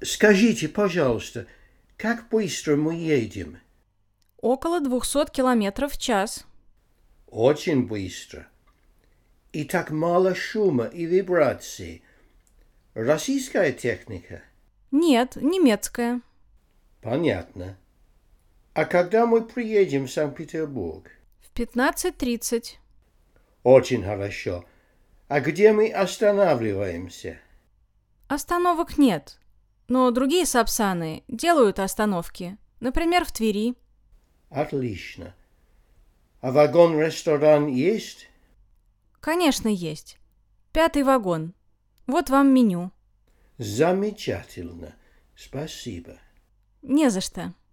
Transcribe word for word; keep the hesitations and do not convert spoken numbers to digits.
Скажите, пожалуйста, как быстро мы едем? Около двухсот километров в час. Очень быстро. И так мало шума и вибраций. Российская техника? Нет, немецкая. Понятно. А когда мы приедем в Санкт-Петербург? В пятнадцать тридцать. Очень хорошо. А где мы останавливаемся? Остановок нет. Но другие сапсаны делают остановки. Например, в Твери. Отлично. А вагон-ресторан есть? Конечно, есть. Пятый вагон. Вот вам меню. Замечательно. Спасибо. Не за что.